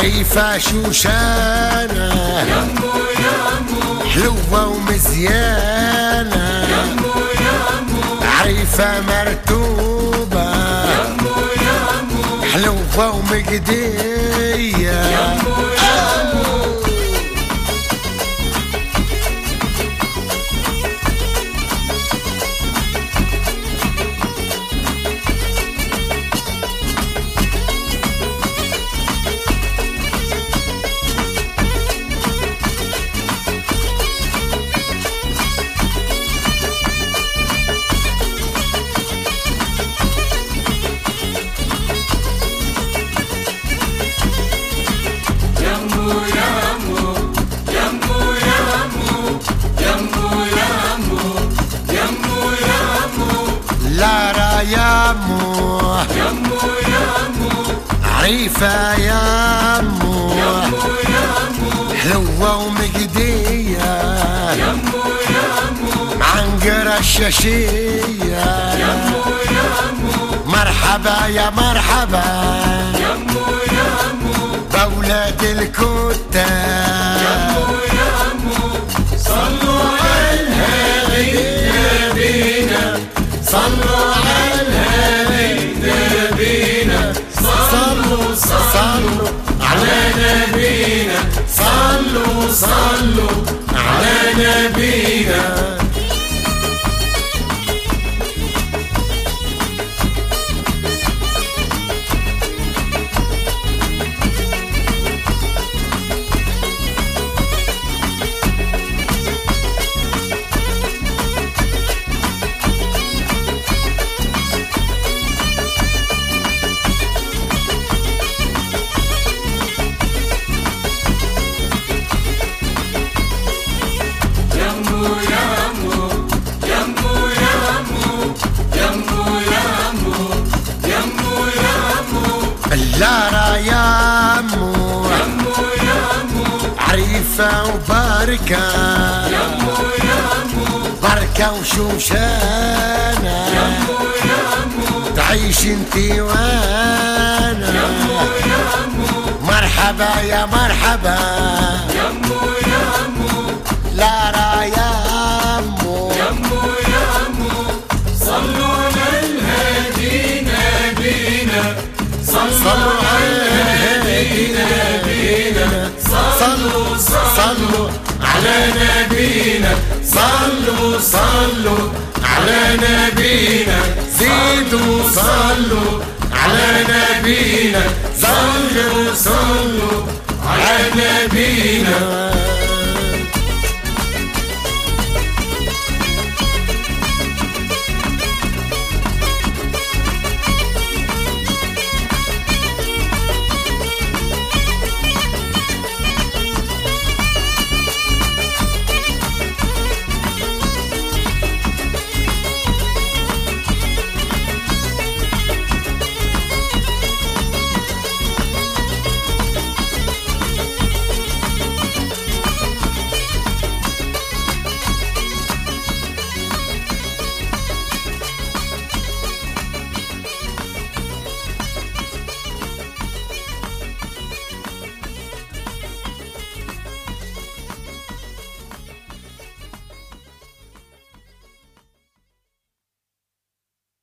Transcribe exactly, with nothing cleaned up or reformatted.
عريفة شوشانة يمو يمو حلوة ومزيانة يمو يمو عريفة مرتوبة يمو يمو حلوة ومجدية يمو يمو يامو يمو يمو عريفة يامو يمو يمو حلوة ومجدية يمو يمو معنقرة الشاشية يمو يمو مرحبا يا مرحبا يمو يمو بولاد الكتاب يمو يمو صلوا على الهادي نبينا صلوا على الهادي نبينا صلوا صلوا على نبينا صلوا صلوا على نبينا اللارا يامو يمو يمو عريفة وبركة يمو يمو بركة وشوشانة يمو يمو تعيش انتي وانا يمو يمو مرحبا يا مرحبا يمو يمو لارا يامو يمو يمو صلوا على الهادي نبينا صلوا على الهادي نبينا صلوا صلوا على نبينا صلوا صلوا على نبينا زيدوا صلوا على نبينا صلوا صلوا على نبينا